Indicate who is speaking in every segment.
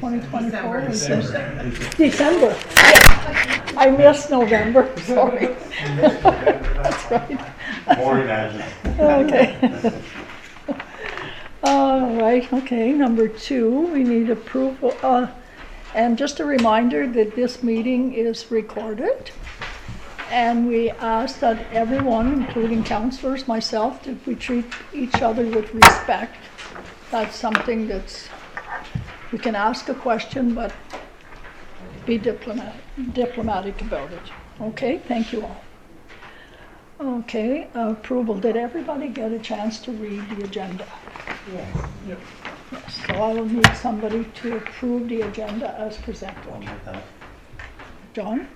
Speaker 1: 2024 is December. I missed November, sorry. That's right.
Speaker 2: More imagine.
Speaker 1: Okay. All right, okay, number 2, we need approval, and just a reminder that this meeting is recorded. And we ask that everyone, including counselors, myself, that we treat each other with respect. That's something that's, you can ask a question, but be diplomatic about it. Okay, thank you all. Okay, approval. Did everybody get a chance to read the agenda?
Speaker 3: Yes.
Speaker 1: Yes. So I will need somebody to approve the agenda as presented.
Speaker 2: I'll make that.
Speaker 1: John?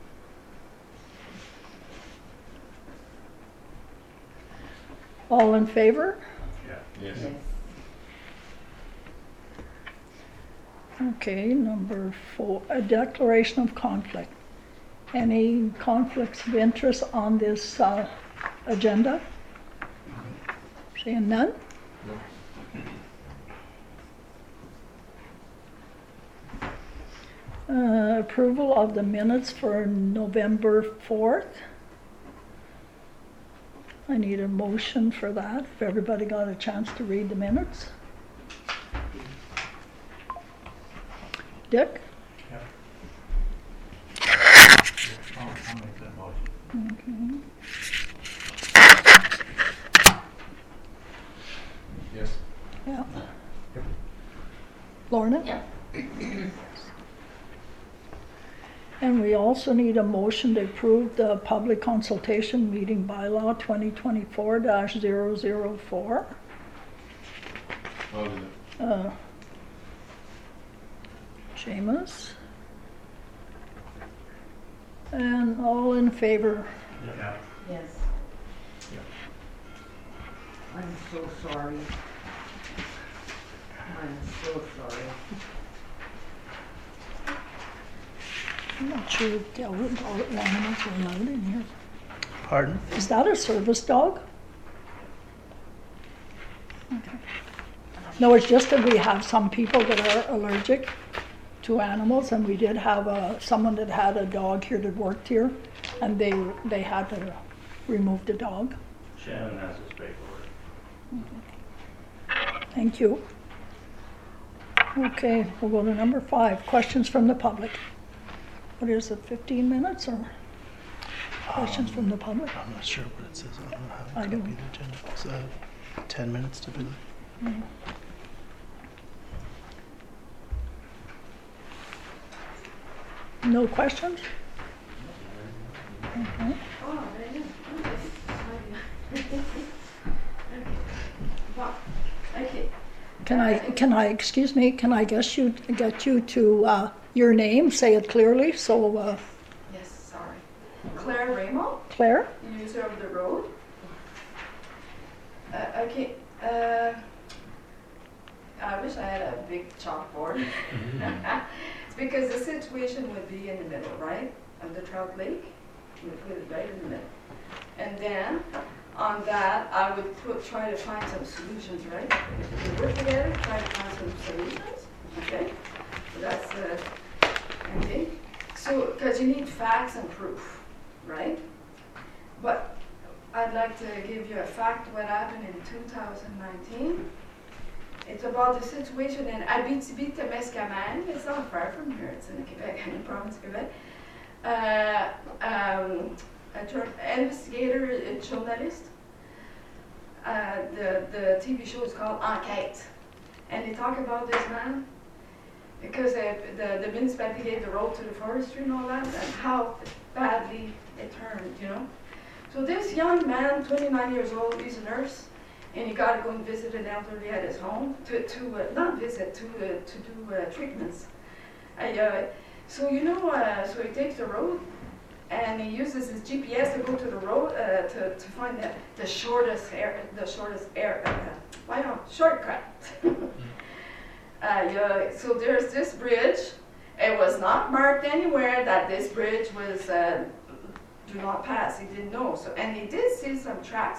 Speaker 1: All in favor?
Speaker 2: Yes.
Speaker 3: Yes.
Speaker 1: Okay, number 4, a declaration of conflict. Any conflicts of interest on this agenda? Seeing none? Approval of the minutes for November 4th. I need a motion for that, if everybody got a chance to read the minutes. Dick?
Speaker 2: I'll make that motion.
Speaker 1: Okay.
Speaker 2: Yes.
Speaker 1: Yeah. Lorna?
Speaker 3: Yeah.
Speaker 1: And we also need a motion to approve the public consultation meeting bylaw 2024-004.
Speaker 2: I'll do that.
Speaker 1: Seamus? And all in favor?
Speaker 2: Yeah.
Speaker 3: Yes.
Speaker 2: Yeah.
Speaker 3: I'm so sorry. I'm so sorry.
Speaker 1: I'm not sure if the animals are allowed in here.
Speaker 4: Pardon?
Speaker 1: Is that a service dog? Okay. No, it's just that we have some people that are allergic to animals, and we did have someone that had a dog here that worked here, and they had to remove the dog.
Speaker 2: Shannon has a spray for it.
Speaker 1: Thank you. Okay, we'll go to number 5, questions from the public. What is it, 15 minutes or questions from the public?
Speaker 4: I'm not sure what it says. I don't have
Speaker 1: I
Speaker 4: a
Speaker 1: don't.
Speaker 4: copy of the agenda. It's 10 minutes typically.
Speaker 1: No questions? Okay.
Speaker 3: Oh, really? Okay.
Speaker 1: Can I, excuse me, can I get you to your name, say it clearly, so
Speaker 5: Yes, sorry. Claire Raymond,
Speaker 1: Claire?
Speaker 5: user of the road. Okay. I wish I had a big chalkboard. It's because the situation would be in the middle, right, of the Trout Lake. We put it right in the middle, and then on that I would try to find some solutions, right? We work together, try to find some solutions. Okay. So that's okay. So because you need facts and proof, right? But I'd like to give you a fact what happened in 2019. It's about the situation in Abitibi-Témiscamingue. It's not far from here. It's in Quebec, in the province of Quebec. Investigator, a journalist. The TV show is called Enquête. And they talk about this man because the municipality gave the road to the forestry and all that, and how badly it turned, you know. So this young man, 29 years old, he's a nurse, and he got to go and visit an elderly at his home not visit, to do treatments. So you know, so he takes the road, and he uses his GPS to go to the road to find the shortest shortcut. So there's this bridge. It was not marked anywhere that this bridge was do not pass. He didn't know. So, and he did see some tracks,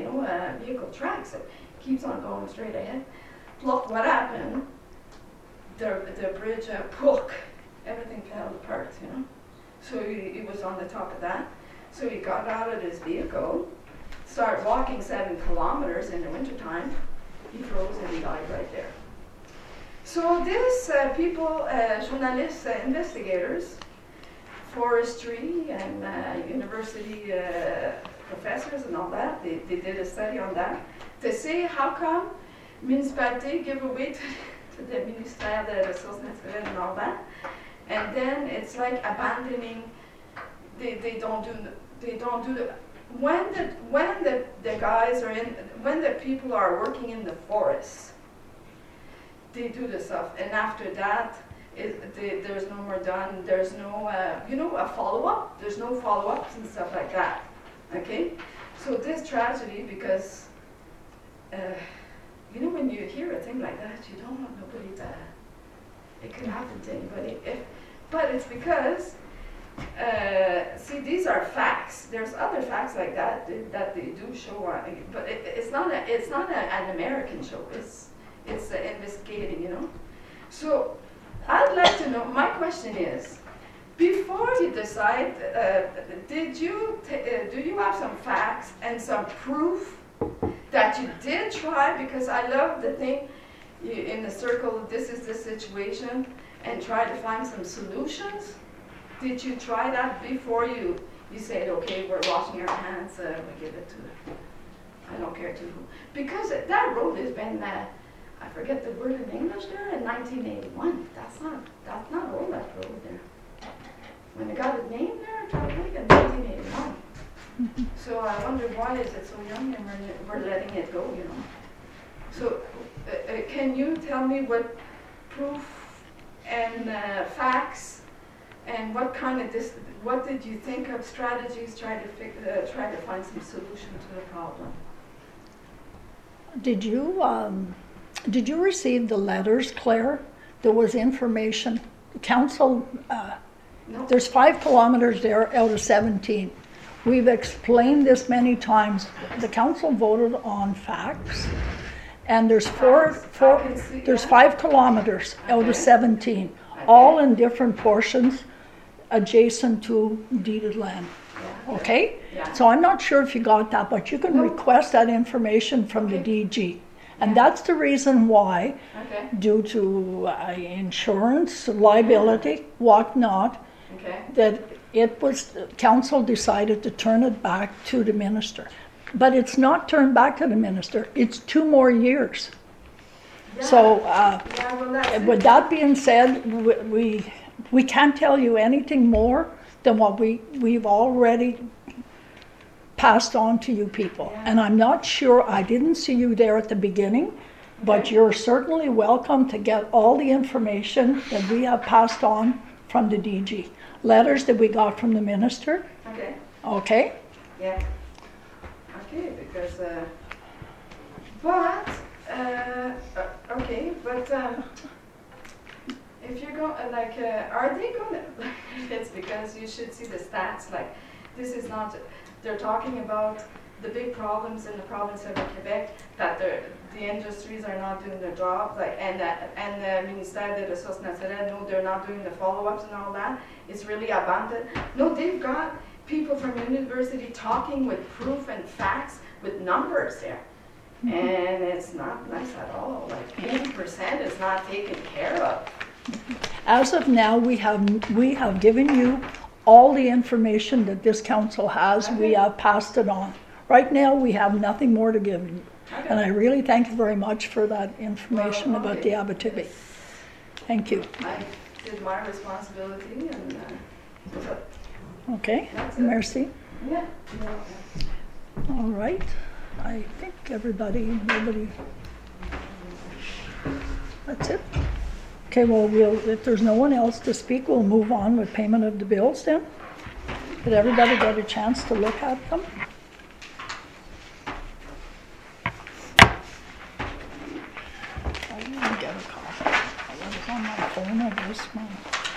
Speaker 5: vehicle tracks. It keeps on going straight ahead. Look what happened. the bridge, everything fell apart, you know. So he was on the top of that. So he got out of his vehicle, started walking 7 kilometers in the wintertime. He froze and he died right there. So this people, journalists, investigators, forestry and university professors and all that, they did a study on that to see how come municipality give away to the Ministère des Ressources Naturelles and all that, and then it's like abandoning. They don't do the when the guys are in, when the people are working in the forest, they do the stuff, and after that there's no more done. There's no a follow-up. There's no follow-ups and stuff like that. Okay, so this tragedy, because when you hear a thing like that, you don't want nobody to. It could happen to anybody. But it's because see, these are facts. There's other facts like that they do show, but it's not an American show. It's investigating, you know. So I'd like to know. My question is, before you decide, do you have some facts and some proof that you did try? Because I love the thing in the circle. This is the situation, and try to find some solutions. Did you try that before you said, okay, we're washing our hands, we give it to, I don't care to who. Because that road has been, I forget the word in English there, in 1981. That's not old, that road there. When it got its name there, Trout Lake in 1981. So I wonder why is it so young and we're letting it go, you know. So can you tell me what proof and facts and what kind of what did you think of strategies try to find some solution to the problem?
Speaker 1: Did you receive the letters, Claire? There was information. Council,
Speaker 5: No.
Speaker 1: there's 5 kilometers there out of 17. We've explained this many times. The council voted on facts, and there's there's 5 kilometers out of 17, all in different portions adjacent to deeded land.
Speaker 5: Yeah.
Speaker 1: Okay?
Speaker 5: Yeah.
Speaker 1: So I'm not sure if you got that, but you can request that information from the DG. And that's the reason why,
Speaker 5: Okay.
Speaker 1: due to insurance, liability, whatnot,
Speaker 5: Okay.
Speaker 1: that it was, council decided to turn it back to the minister. But it's not turned back to the minister, it's 2 more years.
Speaker 5: Yeah.
Speaker 1: So,
Speaker 5: Yeah, well, that's
Speaker 1: with
Speaker 5: it.
Speaker 1: that being said, we can't tell you anything more than what we've already passed on to you people.
Speaker 5: Yeah.
Speaker 1: And I'm not sure, I didn't see you there at the beginning, but
Speaker 5: Okay.
Speaker 1: you're certainly welcome to get all the information that we have passed on from the DG. Letters that we got from the minister,
Speaker 5: Okay.
Speaker 1: okay?
Speaker 5: Yeah. Okay, because if you're going are they going to? It's because you should see the stats. Like, this is not. They're talking about the big problems in the province of Quebec, that the industries are not doing their job, like, and the Ministère des Ressources Naturelles, no, they're not doing the follow-ups and all that. It's really abandoned. No, they've got people from university talking with proof and facts, with numbers there. And it's not nice at all. Like, 80% is not taken care of.
Speaker 1: As of now, we have given you all the information that this council has. We
Speaker 5: Okay.
Speaker 1: have passed it on. Right now, we have nothing more to give you.
Speaker 5: Okay.
Speaker 1: And I really thank you very much for that information
Speaker 5: Well,
Speaker 1: about
Speaker 5: okay.
Speaker 1: the Abitibi. Thank you.
Speaker 5: I did my responsibility, and so,
Speaker 1: Okay,
Speaker 5: That's it.
Speaker 1: merci.
Speaker 5: yeah.
Speaker 1: All right. I think nobody. That's it. Okay, well, if there's no one else to speak, we'll move on with payment of the bills then. Did everybody get a chance to look at them? I didn't get a copy. I was on my phone or this one.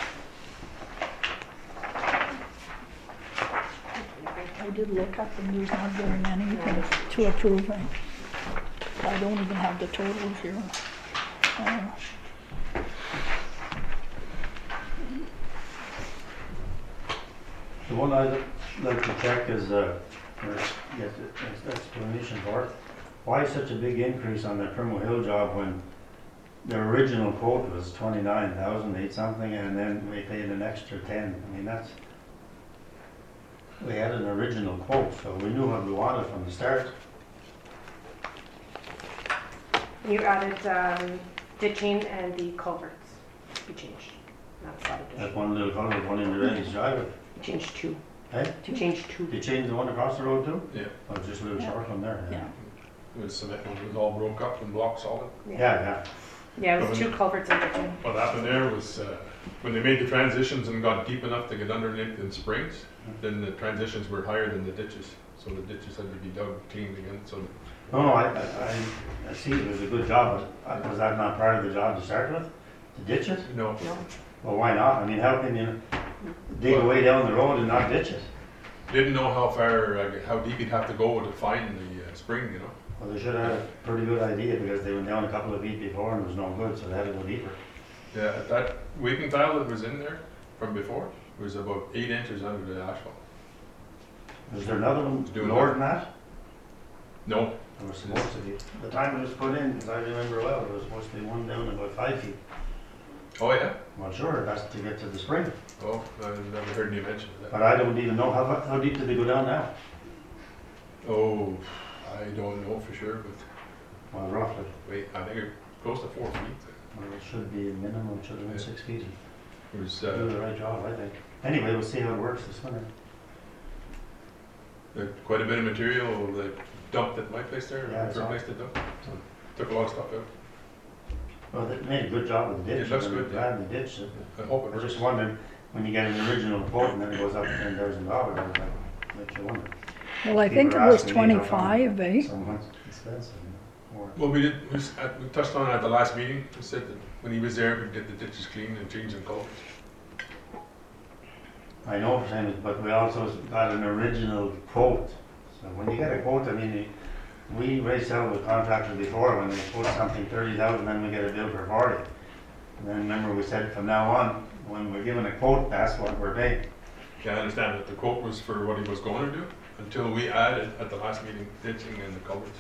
Speaker 1: I did look at them, there's not very many to approve. I don't even have the totals here.
Speaker 2: one I'd like to check is, or get an explanation for it. Why such a big increase on the Primo Hill job when the original quote was 29,008 something, and then we paid an extra 10? I mean, we had an original quote, so we knew what we wanted from the start.
Speaker 6: You added ditching and the culverts. You changed. That's not
Speaker 2: That
Speaker 6: addition.
Speaker 2: one little culvert, one in the Reddy's driveway.
Speaker 6: You changed two.
Speaker 2: Hey,
Speaker 6: You changed two.
Speaker 2: you changed the one across the road too?
Speaker 7: Yeah.
Speaker 2: Oh, just a little short one there.
Speaker 1: Yeah.
Speaker 7: It was cement, it was all broke up and block solid.
Speaker 2: Yeah.
Speaker 6: Yeah, it was two culverts and ditching.
Speaker 7: What happened there was, when they made the transitions and got deep enough to get underneath in springs, then the transitions were higher than the ditches. So the ditches had to be dug, cleaned again, so.
Speaker 2: No, I see it was a good job, but was that not part of the job to start with? To ditch it?
Speaker 7: No,
Speaker 6: No.
Speaker 2: Well, why not? I mean, how can you dig away down the road and not ditch it?
Speaker 7: didn't know how far, how deep you'd have to go to find the spring, you know.
Speaker 2: Well, they should have had a pretty good idea because they went down a couple of feet before and it was no good, so they had to go deeper.
Speaker 7: Yeah, that weeping tile that was in there from before was about 8 inches under the asphalt.
Speaker 2: Was there another one
Speaker 7: Doing
Speaker 2: lower
Speaker 7: that.
Speaker 2: than that?
Speaker 7: No,
Speaker 2: There was supposed to be. The time it was put in, as I remember well, there was supposed to be one down about 5 feet.
Speaker 7: oh yeah,
Speaker 2: Well, sure, that's to get to the spring.
Speaker 7: oh, I've never heard any mention of that.
Speaker 2: But I don't even know how deep did they go down now?
Speaker 7: Oh, I don't know for sure, but
Speaker 2: Well, roughly.
Speaker 7: wait, I think it's close to 4 feet.
Speaker 2: Well, it should be minimum, should have been 6 feet.
Speaker 7: It was,
Speaker 2: Do the right job, I think. Anyway, we'll see how it works this winter.
Speaker 7: quite a bit of material they dumped at my place there,
Speaker 2: Yeah, I
Speaker 7: or
Speaker 2: saw.
Speaker 7: place to dump. So took a lot of stuff out.
Speaker 2: Well, they made a good job with the ditch.
Speaker 7: It looks
Speaker 2: and
Speaker 7: good,
Speaker 2: they're glad they ditched it.
Speaker 7: I hope it
Speaker 2: I was
Speaker 7: works.
Speaker 2: just wondering, when you get an original quote and then it goes up to $10,000, that makes you wonder.
Speaker 1: Well, I think it
Speaker 2: People are
Speaker 1: was
Speaker 2: asking me how come
Speaker 1: 25, eh?
Speaker 2: Someone's expensive, you know, or,
Speaker 7: Well, we touched on it at the last meeting. We said that when he was there, we'd get the ditches cleaned and change the culverts.
Speaker 2: I know, but we also got an original quote. So when you get a quote, I mean, we raised hell with contractors before, when they quote something 30,000, then we get a bill for 40. And then remember we said from now on, when we're given a quote, that's what we're paying.
Speaker 7: Yeah, I understand that the quote was for what he was going to do until we added at the last meeting ditching and the culverts.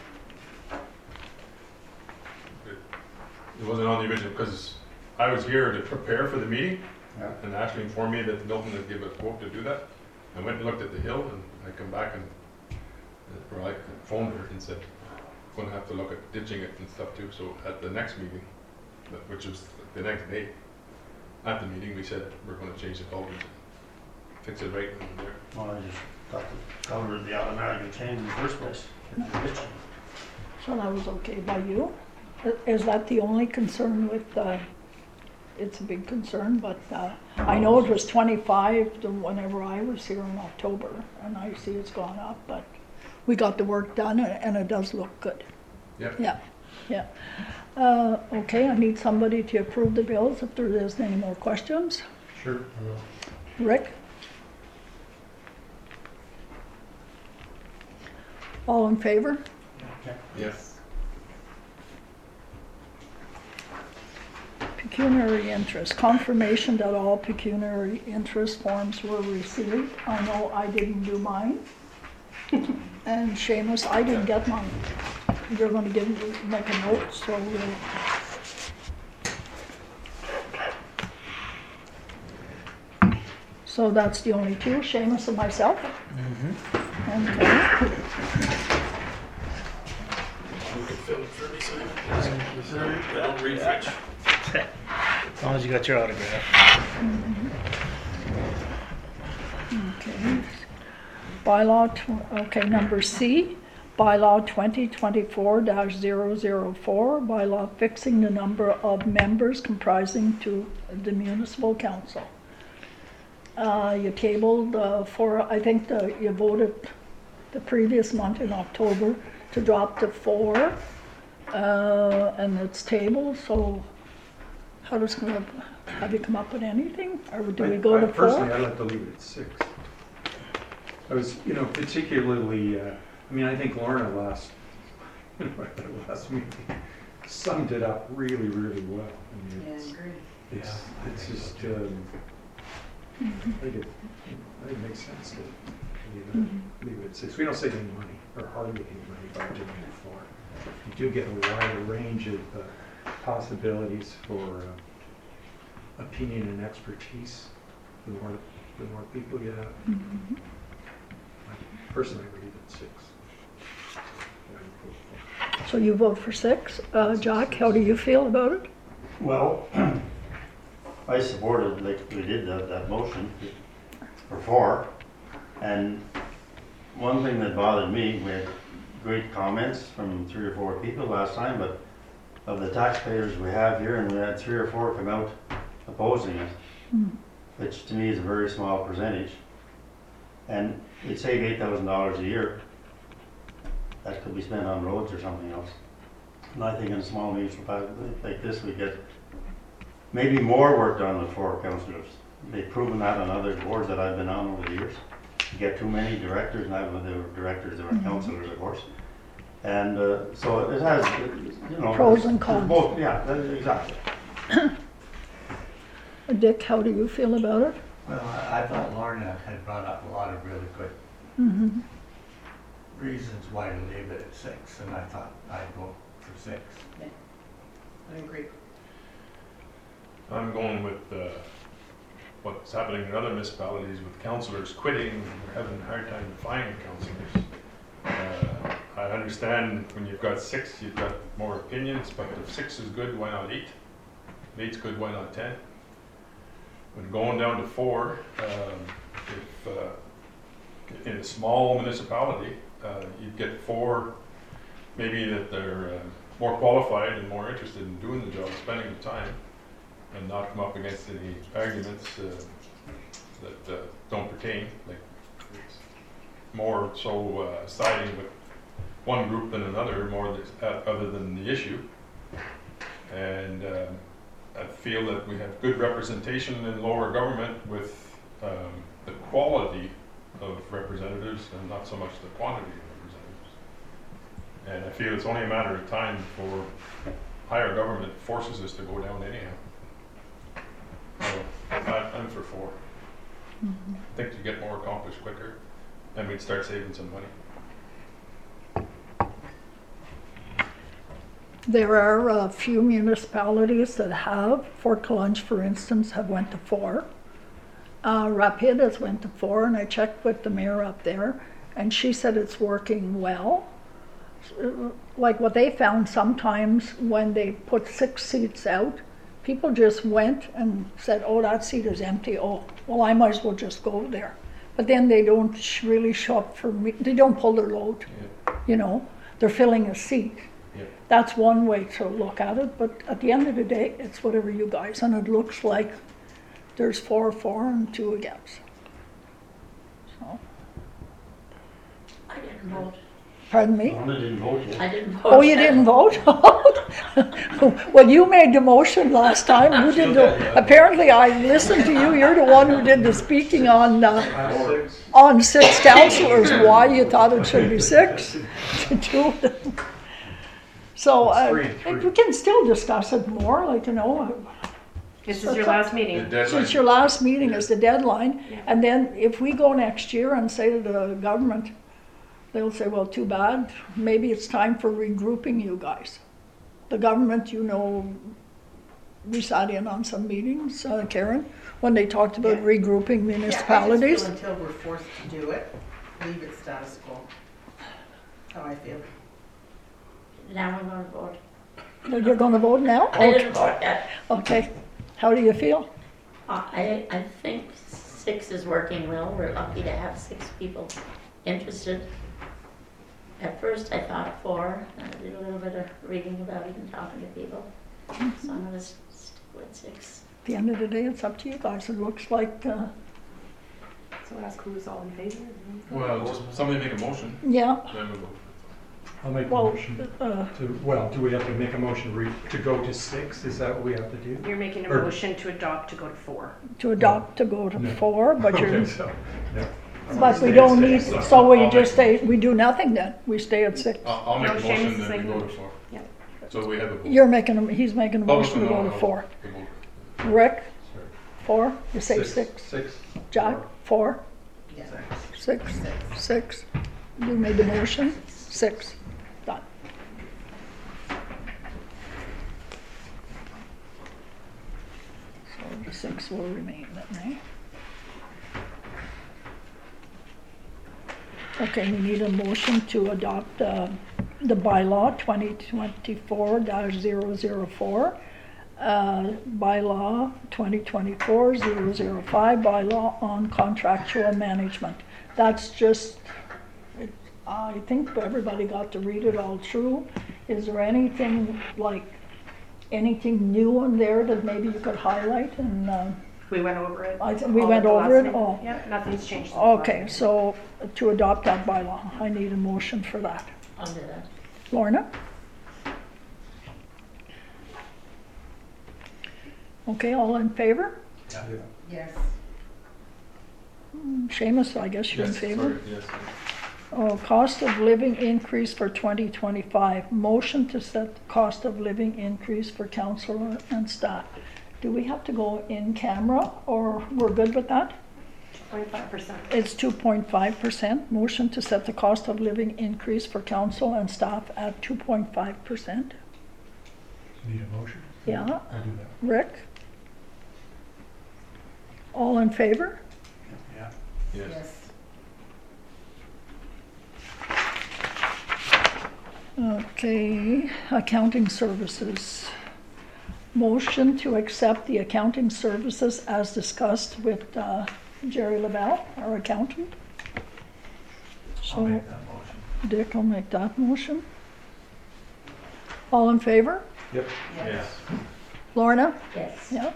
Speaker 7: It wasn't on the original because I was here to prepare for the meeting
Speaker 2: Yeah.
Speaker 7: and Ashley informed me that Milton had given a quote to do that. I went and looked at the hill and I come back and or I phoned her and said, gonna have to look at ditching it and stuff too. So at the next meeting, which was the next day, at the meeting, we said we're gonna change the culverts, fix it right in there.
Speaker 2: Well, I just thought the color would be automatically changed in the first place. If you ditch it.
Speaker 1: So that was okay by you? Is that the only concern with, it's a big concern, but I know it was 25 to whenever I was here in October, and I see it's gone up, but we got the work done and it does look good.
Speaker 7: Yeah.
Speaker 1: Yeah. Okay, I need somebody to approve the bills if there isn't any more questions.
Speaker 7: Sure.
Speaker 1: Rick? All in favor?
Speaker 7: Yes.
Speaker 1: Pecuniary interest, confirmation that all pecuniary interest forms were received. I know I didn't do mine. And Seamus, I didn't get mine. You're gonna make a note, so we'll. So that's the only two, Seamus and myself? Okay.
Speaker 7: Don't read French.
Speaker 4: As long as you got your autograph.
Speaker 1: Okay. Bylaw, okay, number C, bylaw 2024-004, bylaw fixing the number of members comprising to the municipal council. You tabled I think you voted the previous month in October to drop to 4, and it's tabled, so how does, have you come up with anything, or do we go to 4?
Speaker 8: Personally, I'd like to leave it at 6. I was, particularly, I think Lorna last meeting summed it up really, really well. I mean,
Speaker 3: Yeah, I agree.
Speaker 8: it's just, I think it makes sense to leave it at 6. We don't save any money, or hardly any money by doing it 4. You do get a wider range of possibilities for opinion and expertise, the more people you have. Personally, I would leave it at 6.
Speaker 1: So you vote for 6. Jack, how do you feel about it?
Speaker 2: Well, I supported, like we did that motion for 4. And one thing that bothered me, we had great comments from 3 or 4 people last time, but of the taxpayers we have here, and we had 3 or 4 come out opposing it, which to me is a very small percentage. And it'd save $8,000 a year. That could be spent on roads or something else. And I think in a small municipality like this, we get maybe more work done with 4 councillors. They've proven that on other boards that I've been on over the years. You get too many directors, and they were directors, they were councillors, of course. And so it has, you know,
Speaker 1: Pros and cons.
Speaker 2: Both, yeah, exactly.
Speaker 1: Dick, how do you feel about it?
Speaker 9: Well, I thought Lorna had brought up a lot of really good reasons why to leave it at 6, and I thought I'd vote for 6.
Speaker 3: I agree.
Speaker 7: I'm going with what's happening in other municipalities with councillors quitting. We're having a hard time finding councillors. I understand when you've got 6, you've got more opinions, but if 6 is good, why not 8? If 8's good, why not 10? When going down to 4, if in a small municipality, you'd get 4 maybe that they're more qualified and more interested in doing the job, spending the time, and not come up against any arguments that don't pertain, like more so siding with one group than another, more other than the issue. And I feel that we have good representation in lower government with the quality of representatives and not so much the quantity of representatives. And I feel it's only a matter of time before higher government forces us to go down anyhow. So I'm for 4. I think you get more accomplished quicker, and we'd start saving some money.
Speaker 1: There are a few municipalities that have. Fort Collonge, for instance, have went to 4. Rapid has went to 4, and I checked with the mayor up there, and she said it's working well. Like what they found sometimes when they put 6 seats out, people just went and said, oh, that seat is empty. Oh, well, I might as well just go there. But then they don't really show up for me. They don't pull their load, you know. They're filling a seat. That's one way to look at it, but at the end of the day, it's whatever you guys, and it looks like there's 4 for and 2 against. So,
Speaker 3: I didn't vote.
Speaker 1: pardon me?
Speaker 2: Lorna didn't vote yet.
Speaker 3: I didn't vote.
Speaker 1: Oh, you didn't vote? Well, you made the motion last time. You did apparently I listened to you. You're the one who did the speaking on 6 councillors, why you thought it should be 6 to 2. So we can still discuss it more, like, you know.
Speaker 6: This is your last meeting.
Speaker 1: Since your last meeting is the deadline, and then if we go next year and say to the government, they'll say, well, too bad, maybe it's time for regrouping you guys. The government, you know, we sat in on some meetings, Karen, when they talked about regrouping municipalities.
Speaker 3: Yeah, I just feel until we're forced to do it, leave it status quo. That's how I feel.
Speaker 10: Now I'm going to vote.
Speaker 1: You're going to vote now?
Speaker 10: I didn't vote yet.
Speaker 1: Okay. How do you feel?
Speaker 10: I think 6 is working well. We're lucky to have 6 people interested. At first I thought 4. I did a little bit of reading about it and talking to people. So I'm going to stick with 6.
Speaker 1: At the end of the day, it's up to you guys. It looks like,
Speaker 6: So ask who's all in favor.
Speaker 7: Well, just somebody make a motion,
Speaker 1: yeah.
Speaker 7: then we'll go.
Speaker 8: I'll make a
Speaker 1: Well,
Speaker 8: motion do we have to make a motion to go to 6? Is that what we have to do?
Speaker 6: You're making a
Speaker 8: Or-
Speaker 6: motion to adopt to go to 4.
Speaker 1: To adopt to go to
Speaker 8: No.
Speaker 1: 4, but you're,
Speaker 8: Okay, so, yeah.
Speaker 1: but we
Speaker 8: Stay at
Speaker 1: don't need,
Speaker 8: 6.
Speaker 1: so we
Speaker 7: I'll
Speaker 1: just
Speaker 7: make-
Speaker 1: stay, we do nothing then. We stay at 6.
Speaker 7: I'll make
Speaker 6: No,
Speaker 7: a
Speaker 6: Shane's
Speaker 7: motion that we
Speaker 6: making
Speaker 7: go
Speaker 6: a
Speaker 7: to
Speaker 6: motion.
Speaker 7: 4.
Speaker 6: Yeah.
Speaker 7: So we have a vote.
Speaker 1: You're making, he's making a
Speaker 7: Oh,
Speaker 1: motion to
Speaker 7: no,
Speaker 1: go
Speaker 7: no,
Speaker 1: to
Speaker 7: no.
Speaker 1: 4.
Speaker 7: The vote.
Speaker 1: Rick,
Speaker 7: Sorry.
Speaker 1: 4? You say 6?
Speaker 8: 6.
Speaker 1: Jack, 4?
Speaker 3: Yeah.
Speaker 1: 6? 6. You made the motion? 6. Done. So the 6 will remain then, eh? Okay, we need a motion to adopt the bylaw 2024-004, bylaw 2024-005, bylaw on contractual management. That's just, I think everybody got to read it all through. Is there anything anything new in there that maybe you could highlight? And
Speaker 6: We went over it.
Speaker 1: we
Speaker 6: all
Speaker 1: went
Speaker 6: at the
Speaker 1: over
Speaker 6: last
Speaker 1: it
Speaker 6: meeting.
Speaker 1: all.
Speaker 6: Yeah, nothing's changed. since the last
Speaker 1: Okay,
Speaker 6: meeting.
Speaker 1: so to adopt that bylaw, I need a motion for that.
Speaker 10: I'll do that.
Speaker 1: Lorna? Okay, all in favor?
Speaker 3: Yes.
Speaker 1: Seamus, I guess you're in favor?
Speaker 7: Sorry, yes.
Speaker 1: Oh, cost of living increase for 2025. Motion to set the cost of living increase for council and staff. Do we have to go in camera or we're good with that?
Speaker 6: 0.5%.
Speaker 1: It's 2.5%. Motion to set the cost of living increase for council and staff at 2.5%.
Speaker 8: Need a motion?
Speaker 1: Yeah,
Speaker 8: I'll do that.
Speaker 1: Rick? All in favor?
Speaker 9: Yeah.
Speaker 7: Yes.
Speaker 1: Okay, accounting services. Motion to accept the accounting services as discussed with Jerry LaBelle, our accountant.
Speaker 9: I'll
Speaker 1: So
Speaker 9: make that motion.
Speaker 1: Dick will make that motion. All in favor?
Speaker 8: Yep.
Speaker 7: Yes.
Speaker 1: Lorna?
Speaker 10: Yes.
Speaker 1: Yeah.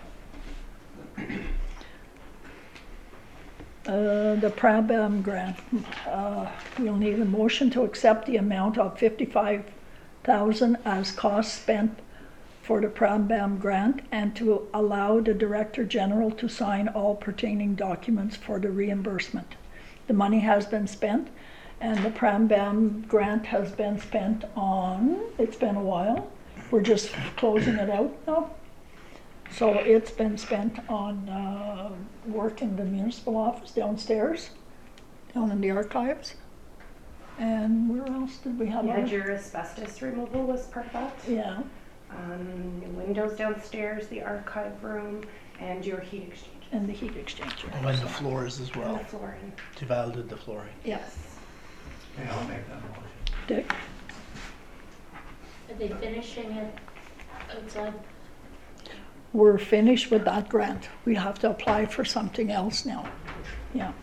Speaker 1: The PRABAM grant, we'll need a motion to accept the amount of $55,000 as cost spent for the PRABAM grant and to allow the Director General to sign all pertaining documents for the reimbursement. The money has been spent and the PRABAM grant has been spent on, it's been a while. We're just closing it out now. So it's been spent on work in the municipal office downstairs, down in the archives. And where else did we have
Speaker 6: You
Speaker 1: our?
Speaker 6: had your asbestos removal was part of that.
Speaker 1: Yeah,
Speaker 6: Windows downstairs, the archive room, and your heat exchanger.
Speaker 1: and the heat exchanger.
Speaker 4: Oh, and the floors as
Speaker 6: And
Speaker 4: well.
Speaker 6: the flooring.
Speaker 4: Duval did the flooring.
Speaker 1: Yes.
Speaker 9: Yeah, I'll make that motion.
Speaker 1: Dick?
Speaker 10: Are they finishing it outside?
Speaker 1: We're finished with that grant. We have to apply for something else now. Yeah.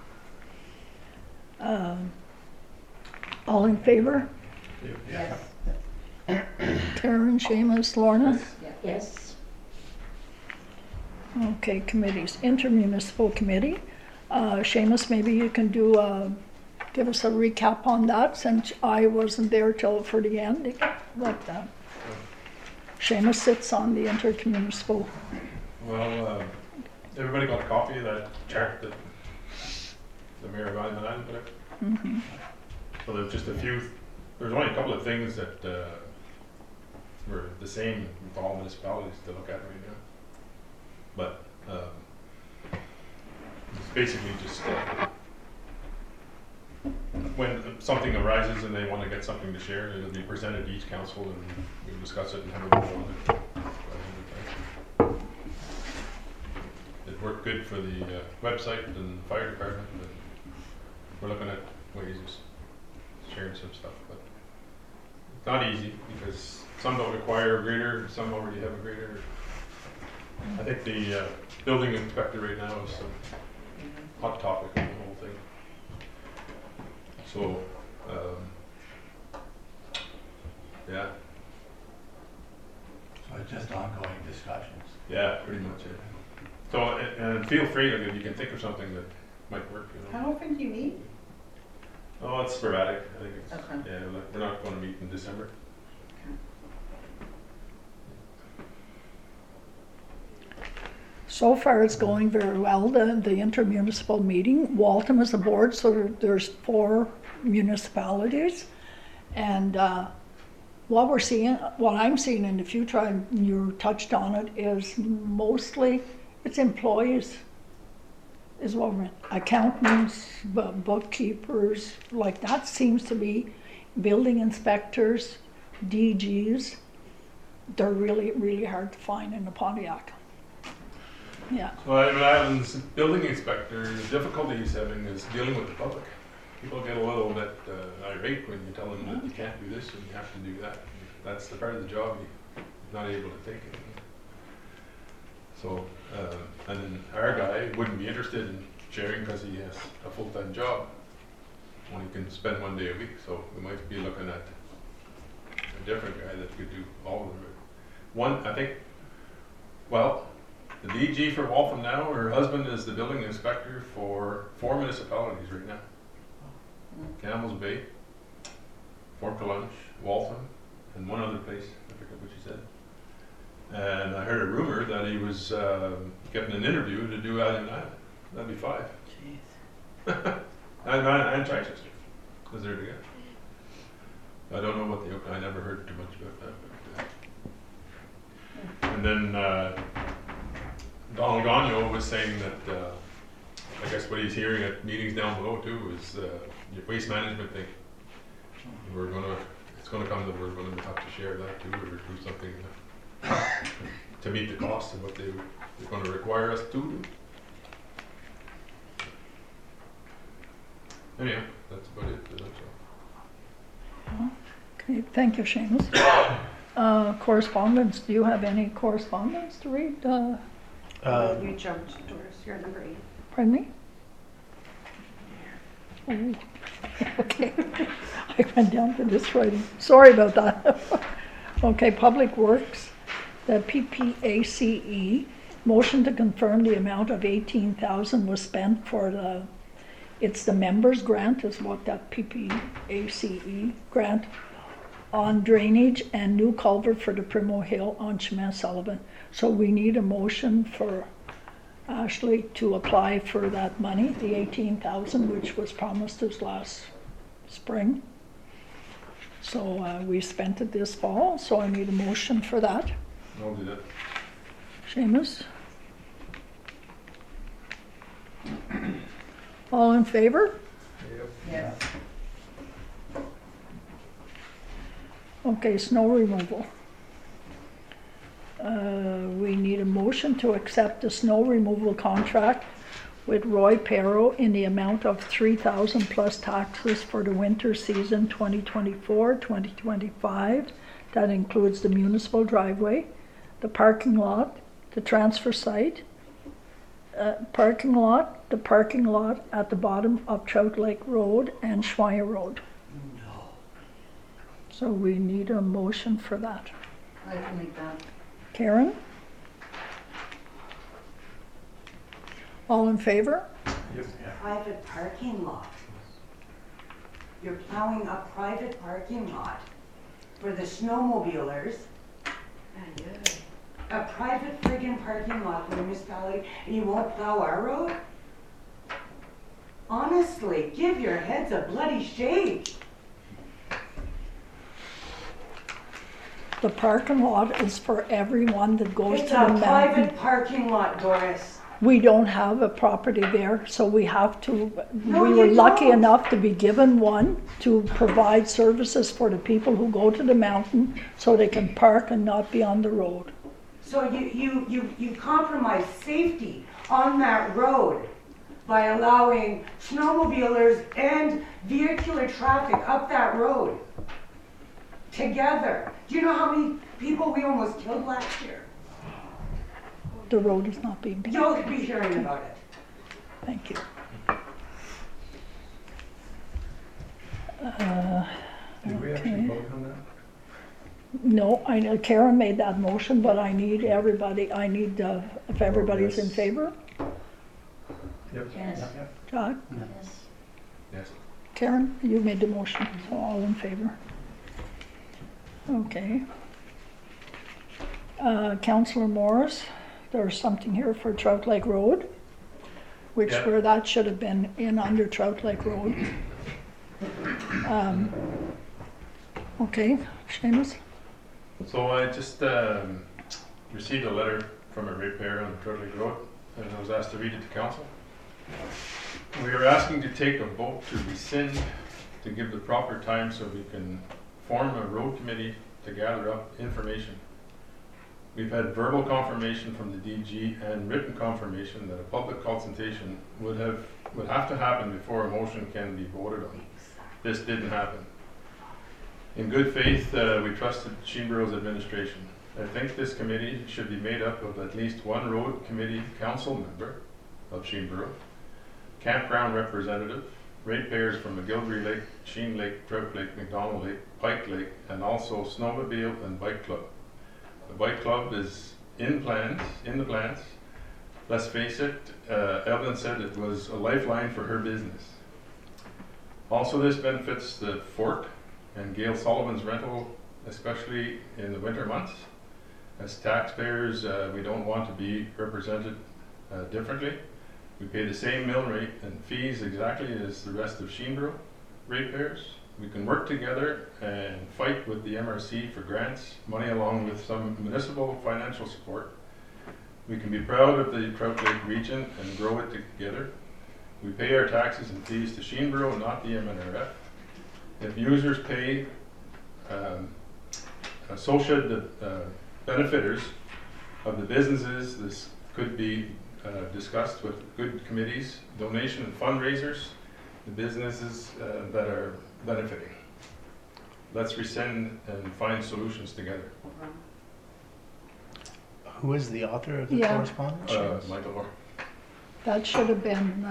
Speaker 1: All in favor?
Speaker 3: Yes.
Speaker 1: Karen, Seamus, Lorna?
Speaker 10: Yes.
Speaker 1: Okay, committees. Intermunicipal committee. Seamus, maybe you can give us a recap on that since I wasn't there till for the end. But Seamus sits on the intermunicipal.
Speaker 7: Well, everybody got a copy of that chart that the mayor of Island Island put up.
Speaker 1: Mhm.
Speaker 7: So there's just a few, there's only a couple of things that were the same with all municipalities to look at right now. But it's basically just when something arises and they want to get something to share, it'll be presented to each council and we'll discuss it and have a vote on it. It worked good for the website and the fire department, but we're looking at ways of sharing some stuff, but it's not easy because some don't require a grader, some already have a grader. I think the building inspector right now is a hot topic of the whole thing. So, yeah,
Speaker 9: So it's just ongoing discussions.
Speaker 7: yeah, pretty much it. So, and feel free, like, if you can think of something that might work, you know.
Speaker 3: How often do you meet?
Speaker 7: Oh, it's sporadic, I think it's,
Speaker 3: Okay.
Speaker 7: yeah, like, we're not gonna meet in December.
Speaker 1: So far, it's going very well, the intermunicipal meeting. Waltham is a board, so there's 4 municipalities. And what I'm seeing in the future, and you touched on it, is mostly It's employees is what we're, accountants, bookkeepers, like that seems to be building inspectors, DGs. They're really, really hard to find in the Pontiac. Yeah,
Speaker 7: So Ivan Island's building inspector, the difficulty he's having is dealing with the public. People get a little bit irate when you tell them that you can't do this and you have to do that. That's the part of the job he's not able to take it. So, and then our guy wouldn't be interested in sharing because he has a full-time job. Only can spend 1 day a week, so we might be looking at a different guy that could do all of them. One, I think, well, the DG for Waltham now, her husband is the building inspector for 4 municipalities right now. Campbell's Bay, Fort Collunge, Waltham, and one other place, I forget what she said. And I heard a rumor that he was getting an interview to do Alien Island. That'd be 5.
Speaker 10: Jeez.
Speaker 7: And Chichester, because they're together. I don't know what I never heard too much about that. And then Donald Gagnon was saying that, I guess what he's hearing at meetings down below too is the waste management thing. It's gonna come that we're gonna have to share that too, or do something to meet the cost of what they're gonna require us to do. Anyhow, that's about it. That's all.
Speaker 1: okay, thank you, Seamus. Correspondence, do you have any correspondence to read?
Speaker 6: You jumped, Doris, you're number 8.
Speaker 1: Pardon me? Oh, okay, I went down to this writing, sorry about that. Okay, Public Works, the PPACE, motion to confirm the amount of 18,000 was spent for it's the members grant is what that PPACE grant on drainage and new culvert for the Primo Hill on Chimay Sullivan. So we need a motion for Ashley to apply for that money, the 18,000, which was promised us last spring. So we spent it this fall, so I need a motion for that.
Speaker 7: I'll do that.
Speaker 1: Seamus? All in favor?
Speaker 3: Yes.
Speaker 1: Okay, snow removal. We need a motion to accept the snow removal contract with Roy Perro in the amount of 3,000 plus taxes for the winter season 2024-2025. That includes the municipal driveway, the parking lot, the transfer site, the parking lot at the bottom of Trout Lake Road and Schweier Road. So we need a motion for that.
Speaker 3: I can make that.
Speaker 1: Karen? All in favor?
Speaker 11: Private parking lot. You're plowing a private parking lot for the snowmobilers. A private friggin' parking lot for the municipality, and you won't plow our road? Honestly, give your heads a bloody shake.
Speaker 1: The parking lot is for everyone that goes
Speaker 11: It's
Speaker 1: to the
Speaker 11: a
Speaker 1: mountain.
Speaker 11: private parking lot, Doris.
Speaker 1: We don't have a property there, so we have to,
Speaker 11: No,
Speaker 1: we were
Speaker 11: you
Speaker 1: lucky
Speaker 11: don't.
Speaker 1: enough to be given one to provide services for the people who go to the mountain so they can park and not be on the road.
Speaker 11: So you compromise safety on that road by allowing snowmobilers and vehicular traffic up that road together. Do you know how many people we almost killed last year?
Speaker 1: The road is not being built.
Speaker 11: You'll be hearing about it.
Speaker 1: Thank you.
Speaker 8: Did we actually
Speaker 1: Okay.
Speaker 8: vote on that?
Speaker 1: No, I know Karen made that motion, but I need everybody, if everybody's in
Speaker 8: yes.
Speaker 1: favor.
Speaker 8: Yep.
Speaker 10: Yes.
Speaker 1: Todd?
Speaker 10: Yes.
Speaker 7: Yes.
Speaker 1: Karen, you made the motion, so all in favor. Okay. Councillor Morris, there's something here for Trout Lake Road, which
Speaker 7: Yeah.
Speaker 1: where that should have been in under Trout Lake Road. Okay, Seamus?
Speaker 7: So I just received a letter from a ratepayer on Trout Lake Road asked to read it to council. We are asking to take a vote to rescind, to give the proper time so we can form a road committee to gather up information. We've had verbal confirmation from the DG and written confirmation that a public consultation would have to happen before a motion can be voted on. This didn't happen. In good faith, we trusted Sheenborough's administration. I think this committee should be made up of at least one road committee council member of Sheenborough, campground representative, ratepayers from McGilvery Lake, Sheen Lake, Trout Lake, McDonald Lake, Pike Lake, and also snowmobile and bike club. The bike club is in the plans. Let's face it, Evelyn said it was a lifeline for her business. Also, this benefits the Fort and Gail Sullivan's rental, especially in the winter months. As taxpayers, we don't want to be represented differently. We pay the same mill rate and fees exactly as the rest of Sheenborough ratepayers. We can work together and fight with the MRC for grants, money along with some municipal financial support. We can be proud of the Trout Lake region and grow it together. We pay our taxes and fees to Sheenborough, not the MNRF. If users pay, so should the benefiters of the businesses. This could be discussed with good committees, donation and fundraisers, the businesses that are benefiting. Let's rescind and find solutions together.
Speaker 4: Who is the author of the
Speaker 1: Yeah.
Speaker 4: correspondence?
Speaker 7: Michael Orr.
Speaker 1: That should have been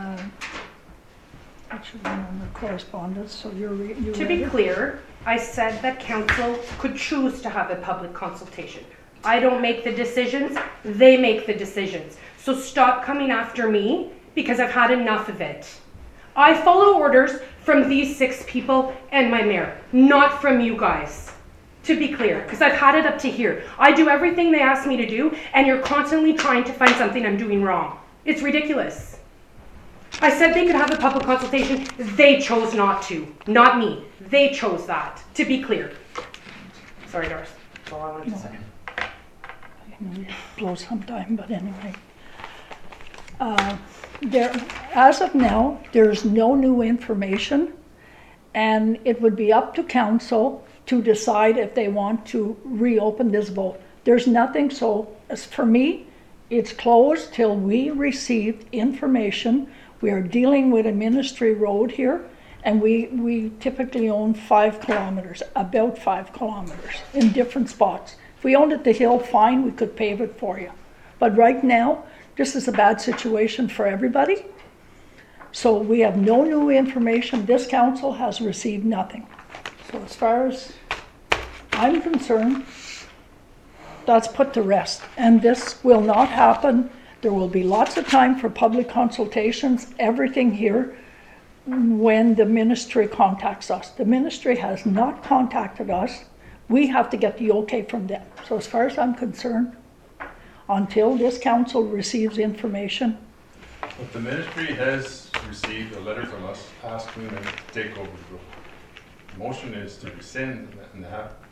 Speaker 1: on the correspondence, so you
Speaker 6: To
Speaker 1: read
Speaker 6: be
Speaker 1: it?
Speaker 6: clear, I said that council could choose to have a public consultation. I don't make the decisions, they make the decisions. So stop coming after me because I've had enough of it. I follow orders from these 6 people and my mayor, not from you guys. To be clear, because I've had it up to here. I do everything they ask me to do, and you're constantly trying to find something I'm doing wrong. It's ridiculous. I said they could have a public consultation. They chose not to. Not me. They chose that. To be clear. Sorry, Doris. That's all I wanted to say.
Speaker 1: Blow sometime, but anyway. As of now, there's no new information, and it would be up to council to decide if they want to reopen this vote. There's nothing, so as for me, it's closed till we receive information. We are dealing with a ministry road here, and we typically own 5 kilometers, about 5 kilometers in different spots. If we owned it the hill, fine, we could pave it for you. But right now, this is a bad situation for everybody. So we have no new information. This council has received nothing. So as far as I'm concerned, that's put to rest. And this will not happen. There will be lots of time for public consultations, everything here, when the ministry contacts us. The ministry has not contacted us. We have to get the okay from them. So as far as I'm concerned, until this council receives information.
Speaker 7: But the ministry has received a letter from us asking them to take over the road. The motion is to rescind and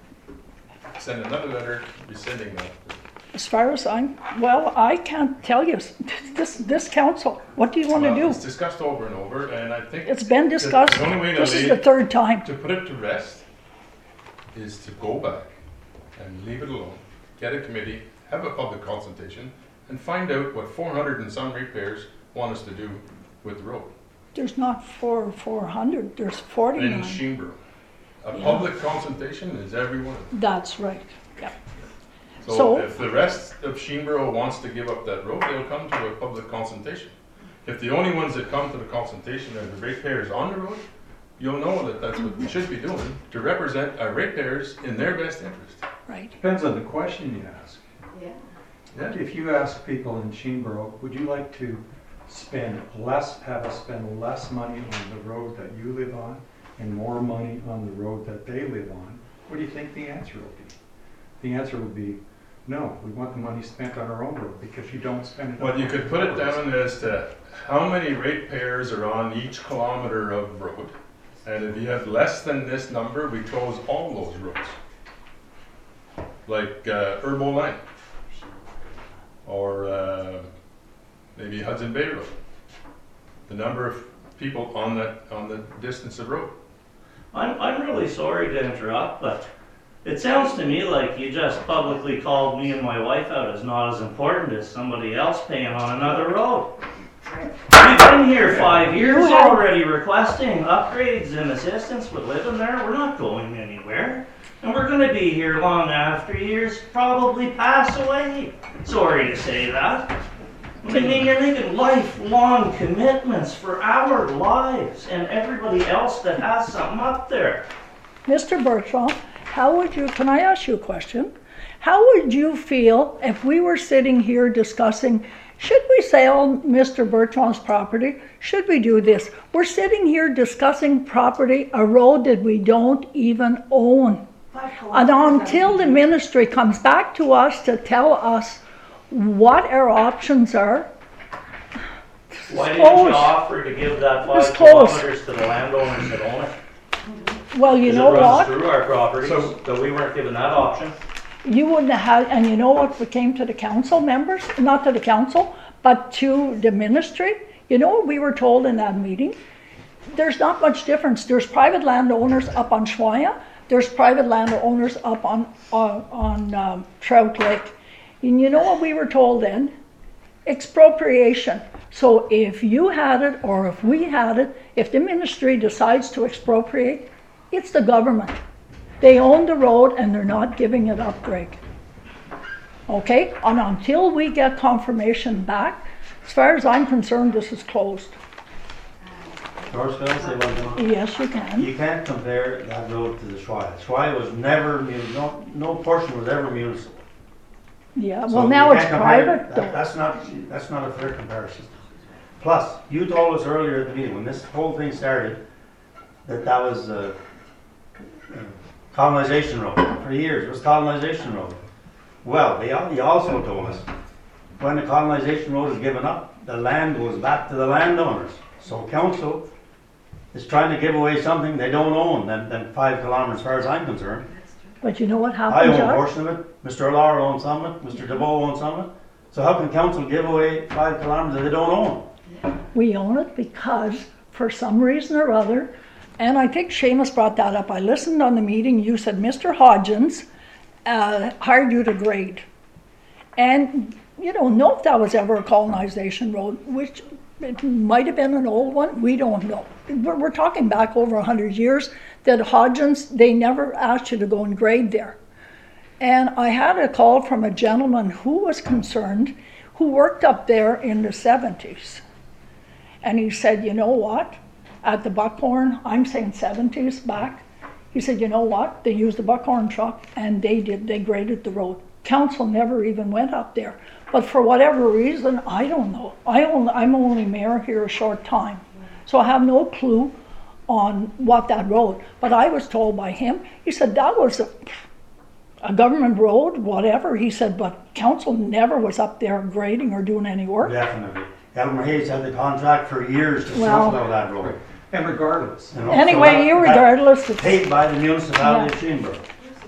Speaker 7: send another letter rescinding that.
Speaker 1: As far as I can't tell you, this council, what do you want to do?
Speaker 7: It's discussed over and over, and I think
Speaker 1: It's been discussed.
Speaker 7: the only way to
Speaker 1: This is the 3rd time.
Speaker 7: to put it to rest is to go back and leave it alone, get a committee, have a public consultation, and find out what 400 and some repairs want us to do with the road.
Speaker 1: There's not 400, there's
Speaker 7: In
Speaker 1: 49.
Speaker 7: Sheenborough. A
Speaker 1: Yeah.
Speaker 7: public consultation is every one of them.
Speaker 1: That's right, yeah.
Speaker 7: So
Speaker 1: So-
Speaker 7: if the rest of Sheenborough wants to give up that road, they'll come to a public consultation. If the only ones that come to the consultation are the ratepayers on the road, you'll know that that's what we should be doing, to represent our ratepayers in their best interest.
Speaker 1: Right.
Speaker 8: Depends on the question you ask.
Speaker 5: Yeah.
Speaker 8: If you ask people in Sheenborough, would you like to have us spend less money on the road that you live on and more money on the road that they live on, what do you think the answer will be? The answer would be, no, we want the money spent on our own road because you don't spend it on.
Speaker 7: Well, you could put it down as to how many ratepayers are on each kilometer of road. And if you have less than this number, we close all those roads. Like Herbo Line. Or maybe Hudson Bay Road. The number of people on the distance of road.
Speaker 9: I'm really sorry to interrupt, but it sounds to me like you just publicly called me and my wife out as not as important as somebody else paying on another road. We've been here 5 years already requesting upgrades and assistance with living there. We're not going anywhere. And we're gonna be here long after years probably pass away. Sorry to say that. I mean, you're making lifelong commitments for our lives and everybody else that has something up there.
Speaker 1: Mr. Bertrand, how would you, can I ask you a question? How would you feel if we were sitting here discussing, should we sell Mr. Bertrand's property? Should we do this? We're sitting here discussing property, a road that we don't even own. And until the ministry comes back to us to tell us what our options are.
Speaker 9: Why didn't you offer to give that 5 kilometers to the landowners that own it?
Speaker 1: Well, you know
Speaker 9: It runs
Speaker 1: what?
Speaker 9: through our properties, so we weren't given that option.
Speaker 1: You wouldn't have, and you know what came to the council members? Not to the council, but to the ministry. You know what we were told in that meeting? There's not much difference. There's private landowners up on Schwaya. There's private landowners up on Trout Lake. And you know what we were told then? Expropriation. So if you had it, or if we had it, if the ministry decides to expropriate, it's the government. They own the road and they're not giving it up, Greg. Okay? And until we get confirmation back, as far as I'm concerned, this is closed.
Speaker 2: George, can I say one thing?
Speaker 1: Yes, you can.
Speaker 2: You can't compare that road to the Schwaya. Schwaya was never, no portion was ever municipal.
Speaker 1: Yeah,
Speaker 2: So
Speaker 1: well,
Speaker 2: you
Speaker 1: now it's
Speaker 2: can't compare-
Speaker 1: private though.
Speaker 2: That's not a fair comparison. Plus, you told us earlier at the meeting, when this whole thing started, that was a colonization road. For years, it was colonization road. Well, he also told us, when the colonization road is given up, the land goes back to the landowners. So council is trying to give away something they don't own, than 5 kilometers, as far as I'm concerned.
Speaker 1: But you know what
Speaker 2: I
Speaker 1: happened,
Speaker 2: own a
Speaker 1: Jack?
Speaker 2: portion of it, Mr. Lauer owns some of it, Mr. DeVoe owns some of it. So how can council give away 5 kilometers that they don't own?
Speaker 1: We own it because, for some reason or other, and I think Seamus brought that up. I listened on the meeting. You said Mr. Hodgins hired you to grade. And you don't know if that was ever a colonization road, which it might have been an old one. We don't know. We're talking back over 100 years that Hodgins, they never asked you to go and grade there. And I had a call from a gentleman who was concerned, who worked up there in the 70s. And he said, you know what? At the Buckhorn, I'm saying 70s back, he said, you know what? They used the Buckhorn truck and they graded the road. Council never even went up there. But for whatever reason, I don't know. I'm only mayor here a short time. So I have no clue on what that road. But I was told by him, he said that was a government road, whatever. He said, but council never was up there grading or doing any work.
Speaker 2: Definitely. Elmer Hayes had the contract for years to
Speaker 1: Well-
Speaker 2: snow that road.
Speaker 8: And regardless,
Speaker 2: You know,
Speaker 1: Anyway,
Speaker 2: so that-
Speaker 1: irregardless, it's,
Speaker 2: Paid by the municipality of Shinbrook.